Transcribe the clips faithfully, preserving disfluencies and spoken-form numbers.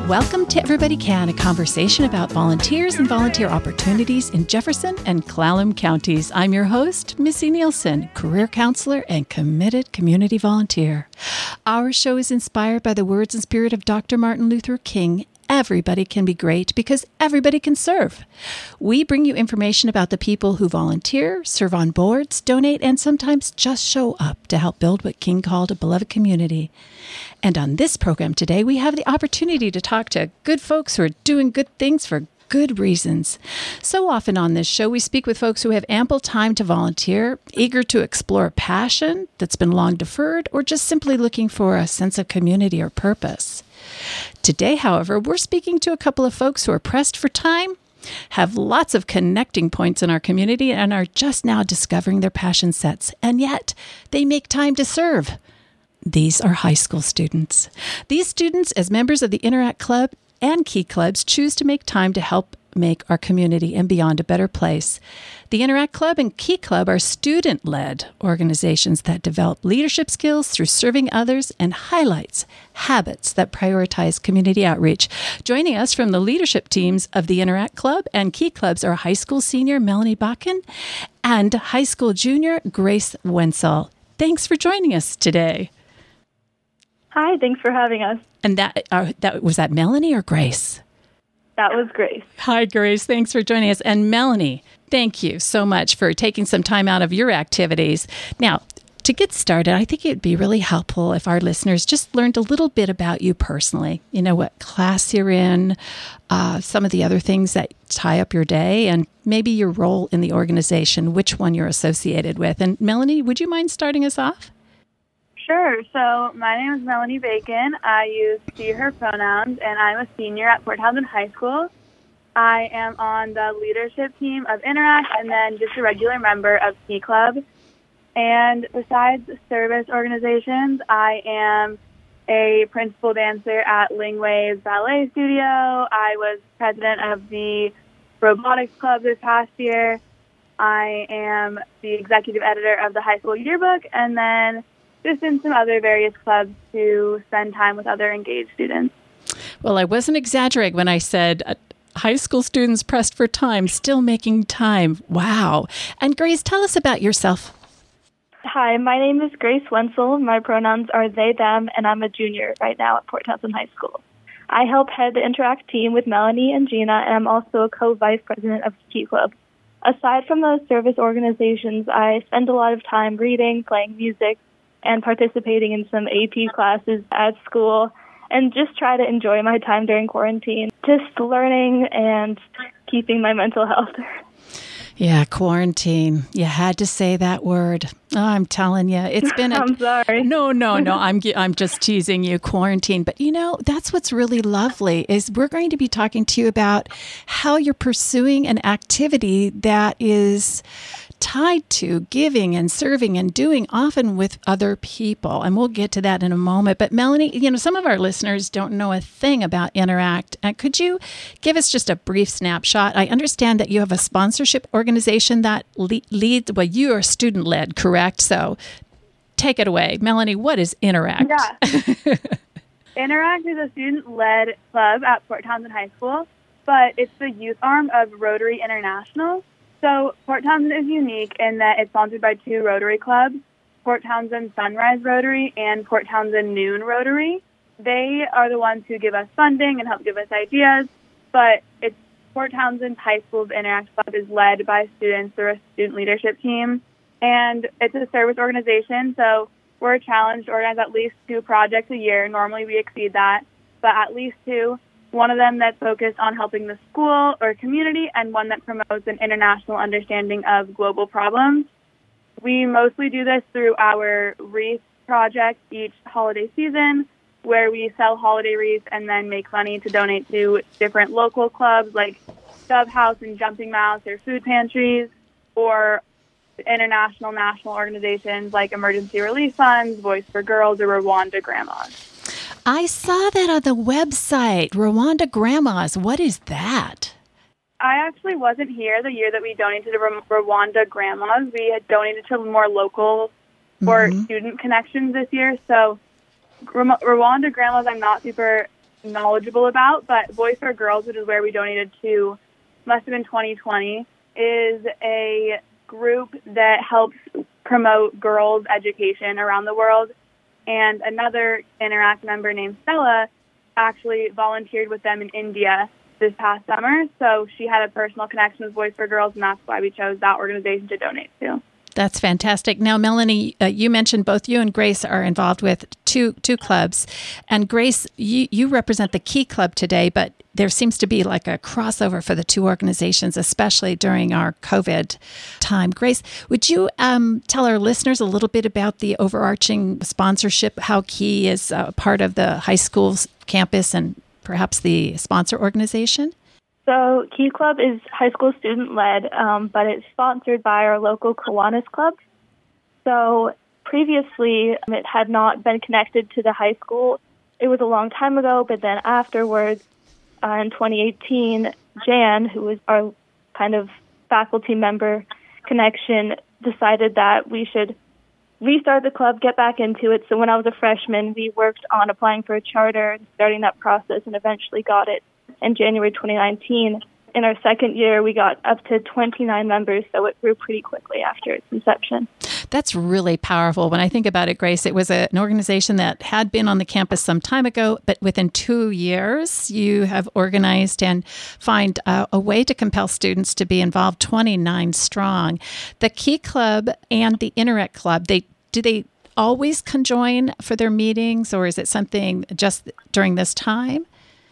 Welcome to Everybody Can, a conversation about volunteers and volunteer opportunities in Jefferson and Clallam counties. I'm your host, Missy Nielsen, career counselor and committed community volunteer. Our show is inspired by the words and spirit of Doctor Martin Luther King. Everybody can be great because everybody can serve. We bring you information about the people who volunteer, serve on boards, donate, and sometimes just show up to help build what King called a beloved community. And on this program today, we have the opportunity to talk to good folks who are doing good things for good reasons. So often on this show, we speak with folks who have ample time to volunteer, eager to explore a passion that's been long deferred, or just simply looking for a sense of community or purpose. Today, however, we're speaking to a couple of folks who are pressed for time, have lots of connecting points in our community, and are just now discovering their passion sets, and yet they make time to serve. These are high school students. These students, as members of the Interact Club and Key Clubs, choose to make time to help make our community and beyond a better place. The Interact Club and Key Club are student-led organizations that develop leadership skills through serving others and highlights habits that prioritize community outreach. Joining us from the leadership teams of the Interact Club and Key Clubs are high school senior Melanie Bakken and high school junior Grace Wenzel. Thanks for joining us today. Hi, thanks for having us. And that uh, that was that Melanie or Grace? That was Grace. Hi, Grace. Thanks for joining us. And Melanie, thank you so much for taking some time out of your activities. Now, to get started, I think it would be really helpful if our listeners just learned a little bit about you personally. You know, what class you're in, uh, some of the other things that tie up your day, and maybe your role in the organization, which one you're associated with. And Melanie, would you mind starting us off? Sure. So my name is Melanie Bacon. I use she, her pronouns, and I'm a senior at Port Townsend High School. I am on the leadership team of Interact and then just a regular member of Key Club. And besides service organizations, I am a principal dancer at Lingway's Ballet Studio. I was president of the Robotics Club this past year. I am the executive editor of the high school yearbook, and then just in some other various clubs to spend time with other engaged students. Well, I wasn't exaggerating when I said uh, high school students pressed for time, still making time. Wow. And Grace, tell us about yourself. Hi, my name is Grace Wenzel. My pronouns are they, them, and I'm a junior right now at Port Townsend High School. I help head the Interact team with Melanie and Gina, and I'm also a co-vice president of Key Club. Aside from those service organizations, I spend a lot of time reading, playing music, and participating in some A P classes at school, and just try to enjoy my time during quarantine, just learning and keeping my mental health. Yeah, quarantine. You had to say that word. Oh, I'm telling you, it's been. A, I'm sorry. No, no, no. I'm I'm just teasing you. Quarantine, but you know that's what's really lovely is we're going to be talking to you about how you're pursuing an activity that is tied to giving and serving and doing often with other people. And we'll get to that in a moment. But Melanie, you know, some of our listeners don't know a thing about Interact. Uh, could you give us just a brief snapshot? I understand that you have a sponsorship organization that le- leads, well, you are student-led, correct? So take it away. Melanie, what is Interact? Yeah. Interact is a student-led club at Port Townsend High School, but it's the youth arm of Rotary International. So Port Townsend is unique in that it's sponsored by two Rotary clubs, Port Townsend Sunrise Rotary and Port Townsend Noon Rotary. They are the ones who give us funding and help give us ideas, but it's Port Townsend High School's Interact Club is led by students through a student leadership team, and it's a service organization, so we're challenged to organize at least two projects a year. Normally we exceed that, but at least two. One of them that's focused on helping the school or community, and one that promotes an international understanding of global problems. We mostly do this through our wreath project each holiday season, where we sell holiday wreaths and then make money to donate to different local clubs like Dove House and Jumping Mouse or food pantries, or international national organizations like Emergency Relief Funds, Voice for Girls, or Rwanda Grandmas. I saw that on the website, Rwanda Grandmas. What is that? I actually wasn't here the year that we donated to Rwanda Grandmas. We had donated to more local or mm-hmm. student connections this year. So Rwanda Grandmas, I'm not super knowledgeable about, but Voice for Girls, which is where we donated to, must have been twenty twenty, is a group that helps promote girls' education around the world. And another Interact member named Stella actually volunteered with them in India this past summer. So she had a personal connection with Voice for Girls, and that's why we chose that organization to donate to. That's fantastic. Now, Melanie, uh, you mentioned both you and Grace are involved with two two clubs. And Grace, you, you represent the Key Club today, but there seems to be like a crossover for the two organizations, especially during our COVID time. Grace, would you um, tell our listeners a little bit about the overarching sponsorship, how Key is uh, part of the high school's campus and perhaps the sponsor organization? So Key Club is high school student-led, um, but it's sponsored by our local Kiwanis Club. So previously, it had not been connected to the high school. It was a long time ago, but then afterwards, uh, in twenty eighteen, Jan, who was our kind of faculty member connection, decided that we should restart the club, get back into it. So when I was a freshman, we worked on applying for a charter and starting that process and eventually got it in January twenty nineteen. In our second year, we got up to twenty-nine members, so it grew pretty quickly after its inception. That's really powerful. When I think about it, Grace, it was a, an organization that had been on the campus some time ago, but within two years, you have organized and find a, a way to compel students to be involved, twenty-nine strong. The Key Club and the Interact Club, they do they always conjoin for their meetings, or is it something just during this time?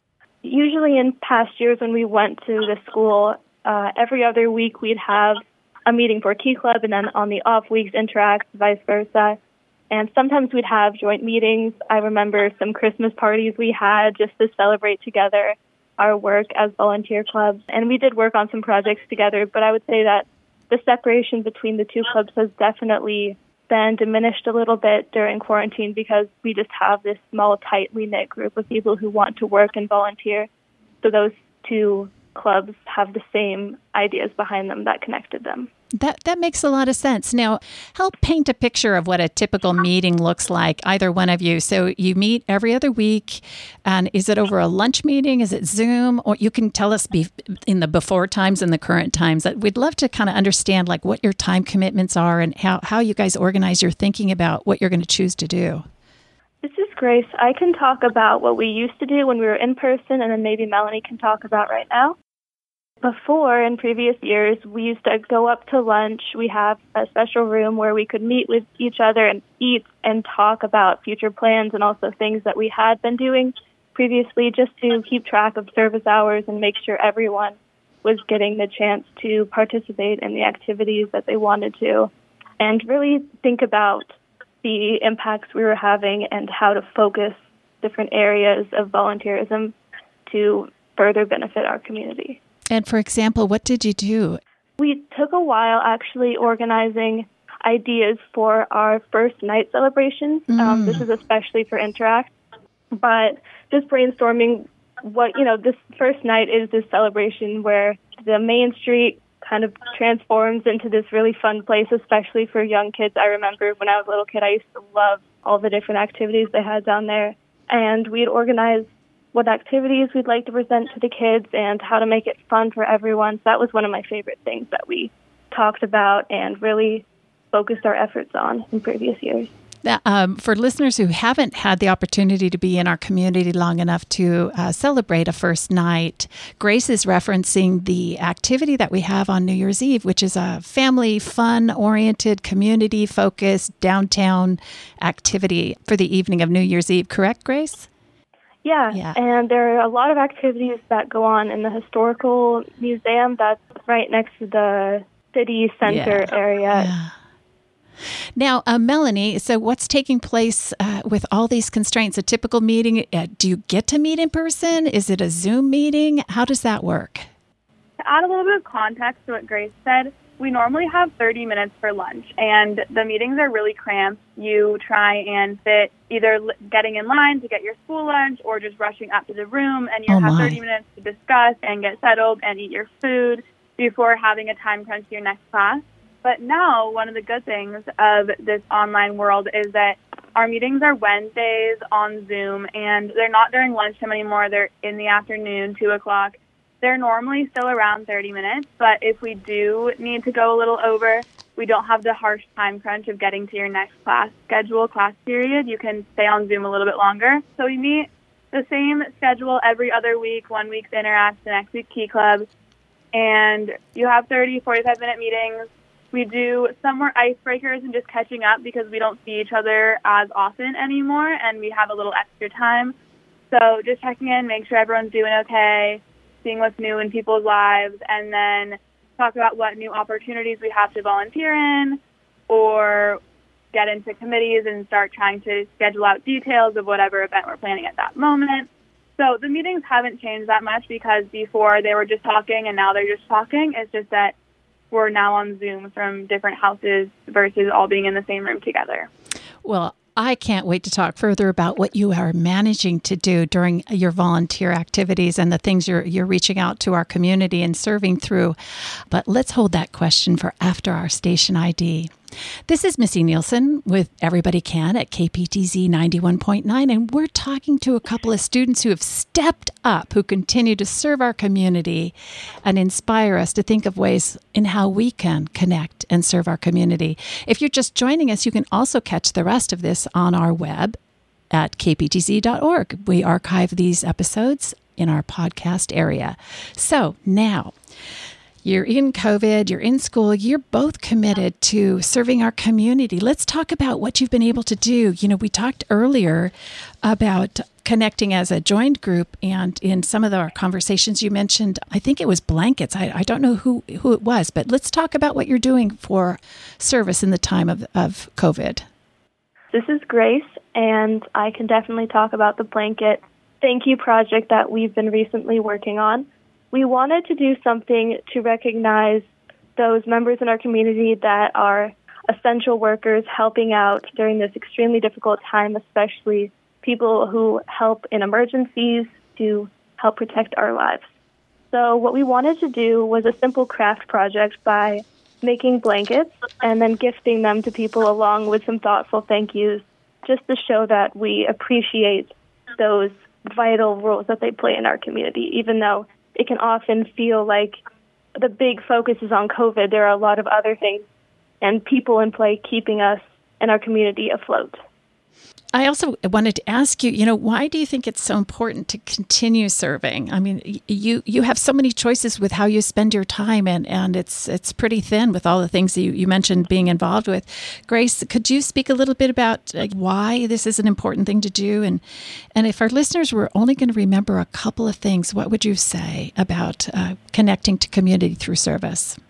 Usually in past years when we went to the school, uh, every other week we'd have a meeting for Key Club, and then on the off weeks, Interact, vice versa. And sometimes we'd have joint meetings. I remember some Christmas parties we had just to celebrate together our work as volunteer clubs. And we did work on some projects together, but I would say that the separation between the two clubs has definitely been diminished a little bit during quarantine because we just have this small, tightly knit group of people who want to work and volunteer. So those two clubs have the same ideas behind them that connected them. That that makes a lot of sense. Now, help paint a picture of what a typical meeting looks like, either one of you. So you meet every other week, and is it over a lunch meeting? Is it Zoom? Or you can tell us be, in the before times and the current times. We'd love to kind of understand like what your time commitments are and how, how you guys organize your thinking about what you're going to choose to do. This is Grace. I can talk about what we used to do when we were in person, and then maybe Melanie can talk about right now. Before, in previous years, we used to go up to lunch. We have a special room where we could meet with each other and eat and talk about future plans and also things that we had been doing previously, just to keep track of service hours and make sure everyone was getting the chance to participate in the activities that they wanted to, and really think about the impacts we were having and how to focus different areas of volunteerism to further benefit our community. And for example, what did you do? We took a while actually organizing ideas for our first night celebrations. Mm. Um, this is especially for Interact, but just brainstorming what, you know, this first night is this celebration where the main street kind of transforms into this really fun place, especially for young kids. I remember when I was a little kid, I used to love all the different activities they had down there. And we'd organize what activities we'd like to present to the kids and how to make it fun for everyone. So that was one of my favorite things that we talked about and really focused our efforts on in previous years. That, um, for listeners who haven't had the opportunity to be in our community long enough to uh, celebrate a first night, Grace is referencing the activity that we have on New Year's Eve, which is a family, fun-oriented, community-focused downtown activity for the evening of New Year's Eve. Correct, Grace? Yeah, yeah, and there are a lot of activities that go on in the historical museum that's right next to the city center yeah. area. Yeah. Now, uh, Melanie, so what's taking place uh, with all these constraints? A typical meeting, uh, do you get to meet in person? Is it a Zoom meeting? How does that work? To add a little bit of context to what Grace said, we normally have thirty minutes for lunch, and the meetings are really cramped. You try and fit either getting in line to get your school lunch or just rushing up to the room, and you oh have my. thirty minutes to discuss and get settled and eat your food before having a time crunch to your next class. But now, one of the good things of this online world is that our meetings are Wednesdays on Zoom, and they're not during lunchtime anymore. They're in the afternoon, two o'clock. They're normally still around thirty minutes, but if we do need to go a little over, we don't have the harsh time crunch of getting to your next class schedule, class period. You can stay on Zoom a little bit longer. So we meet the same schedule every other week. One week's Interact, the next week Key Club. And you have thirty, forty-five minute meetings. We do some more icebreakers and just catching up because we don't see each other as often anymore, and we have a little extra time. So just checking in, make sure everyone's doing okay, seeing what's new in people's lives, and then talk about what new opportunities we have to volunteer in or get into committees and start trying to schedule out details of whatever event we're planning at that moment. So the meetings haven't changed that much because before they were just talking and now they're just talking. It's just that we're now on Zoom from different houses versus all being in the same room together. Well, I can't wait to talk further about what you are managing to do during your volunteer activities and the things you're you're reaching out to our community and serving through. But let's hold that question for after our station I D. This is Missy Nielsen with Everybody Can at K P T Z ninety-one point nine, and we're talking to a couple of students who have stepped up, who continue to serve our community and inspire us to think of ways in how we can connect and serve our community. If you're just joining us, you can also catch the rest of this on our web at k p t z dot org. We archive these episodes in our podcast area. So now, you're in COVID, you're in school, you're both committed to serving our community. Let's talk about what you've been able to do. You know, we talked earlier about connecting as a joined group, and in some of our conversations you mentioned, I think it was blankets. I, I don't know who, who it was, but let's talk about what you're doing for service in the time of, of COVID. This is Grace, and I can definitely talk about the blanket thank you project that we've been recently working on. We wanted to do something to recognize those members in our community that are essential workers helping out during this extremely difficult time, especially people who help in emergencies to help protect our lives. So what we wanted to do was a simple craft project by making blankets and then gifting them to people along with some thoughtful thank yous, just to show that we appreciate those vital roles that they play in our community, even though it can often feel like the big focus is on COVID. There are a lot of other things and people in play keeping us and our community afloat. I also wanted to ask you, you know, why do you think it's so important to continue serving? I mean, you you have so many choices with how you spend your time, and, and it's it's pretty thin with all the things that you, you mentioned being involved with. Grace, could you speak a little bit about uh, why this is an important thing to do? And, and if our listeners were only going to remember a couple of things, what would you say about uh, connecting to community through service?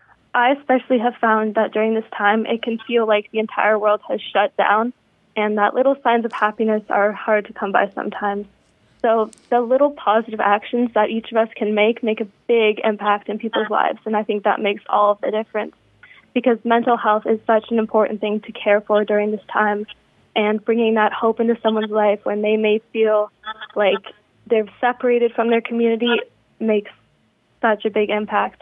I especially have found that during this time, it can feel like the entire world has shut down, and that little signs of happiness are hard to come by sometimes. So the little positive actions that each of us can make make a big impact in people's lives, and I think that makes all of the difference, because mental health is such an important thing to care for during this time, and bringing that hope into someone's life when they may feel like they're separated from their community makes such a big impact.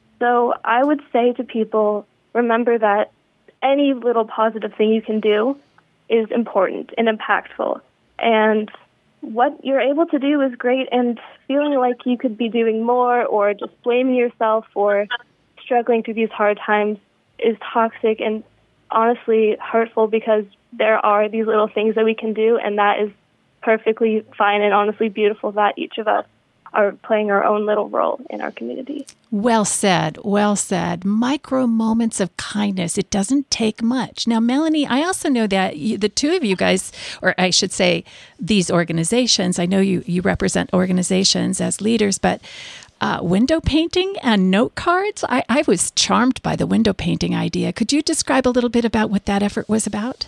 So I would say to people, remember that any little positive thing you can do is important and impactful. And what you're able to do is great, and feeling like you could be doing more or just blaming yourself for struggling through these hard times is toxic and honestly hurtful, because there are these little things that we can do, and that is perfectly fine and honestly beautiful that each of us are playing our own little role in our community. Well said. Well said. Micro moments of kindness. It doesn't take much. Now, Melanie, I also know that you, the two of you guys, or I should say these organizations, I know you, you represent organizations as leaders, but uh, window painting and note cards, I, I was charmed by the window painting idea. Could you describe a little bit about what that effort was about?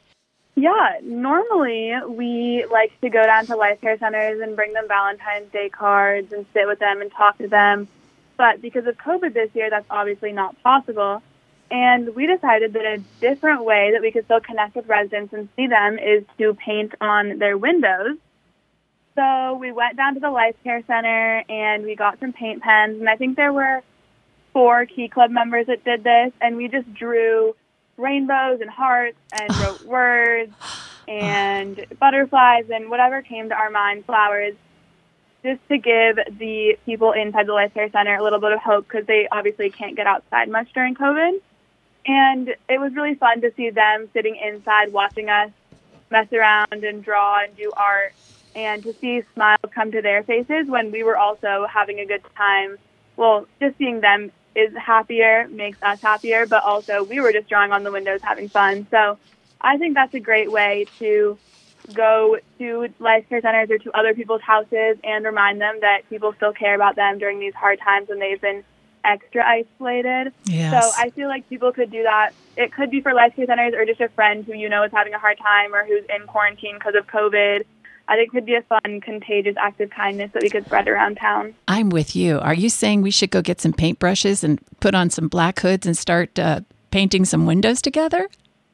Yeah, normally we like to go down to life care centers and bring them Valentine's Day cards and sit with them and talk to them. But because of COVID this year, that's obviously not possible. And we decided that a different way that we could still connect with residents and see them is to paint on their windows. So we went down to the life care center and we got some paint pens. And I think there were four Key Club members that did this. And we just drew rainbows and hearts and wrote words and butterflies and whatever came to our mind, flowers, just to give the people inside the Life Care Center a little bit of hope because they obviously can't get outside much during COVID. And it was really fun to see them sitting inside watching us mess around and draw and do art, and to see smiles come to their faces when we were also having a good time. Well, just seeing them is happier, makes us happier, but also we were just drawing on the windows having fun. So I think that's a great way to go to Life Care Centers or to other people's houses and remind them that people still care about them during these hard times when they've been extra isolated. Yes. So I feel like people could do that. It could be for Life Care Centers or just a friend who you know is having a hard time or who's in quarantine because of COVID. I think it could be a fun, contagious act of kindness that we could spread around town. I'm with you. Are you saying we should go get some paintbrushes and put on some black hoods and start uh, painting some windows together?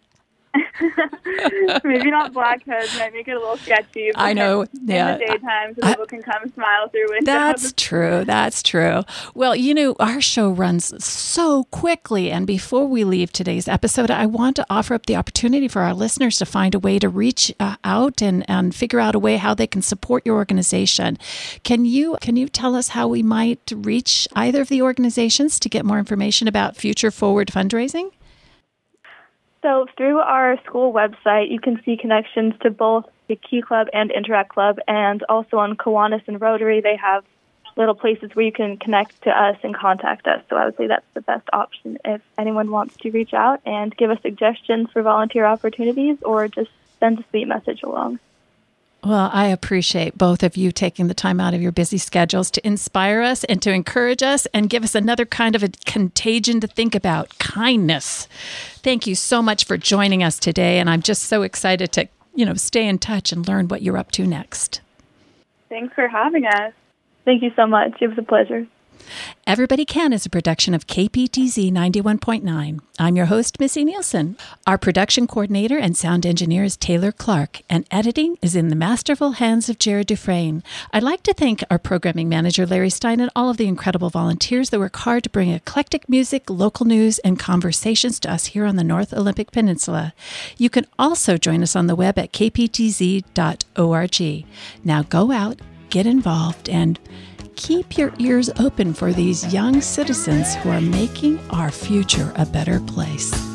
Maybe not black hoods. Might make it a little sketchy. I know. Yeah. In the daytime, so people I, can come smile through windows. That's true. That's true. Well, you know, our show runs so quickly. And before we leave today's episode, I want to offer up the opportunity for our listeners to find a way to reach uh, out and, and figure out a way how they can support your organization. Can you, can you tell us how we might reach either of the organizations to get more information about Future Forward fundraising? So through our school website, you can see connections to both the Key Club and Interact Club, and also on Kiwanis and Rotary, they have little places where you can connect to us and contact us. So I would say that's the best option if anyone wants to reach out and give us suggestions for volunteer opportunities or just send a sweet message along. Well, I appreciate both of you taking the time out of your busy schedules to inspire us and to encourage us and give us another kind of a contagion to think about, kindness. Thank you so much for joining us today, and I'm just so excited to, you know, stay in touch and learn what you're up to next. Thanks for having us. Thank you so much. It was a pleasure. Everybody Can is a production of K P T Z ninety-one point nine. I'm your host, Missy Nielsen. Our production coordinator and sound engineer is Taylor Clark, and editing is in the masterful hands of Jared Dufresne. I'd like to thank our programming manager, Larry Stein, and all of the incredible volunteers that work hard to bring eclectic music, local news, and conversations to us here on the North Olympic Peninsula. You can also join us on the web at k p t z dot org. Now go out, get involved, and keep your ears open for these young citizens who are making our future a better place.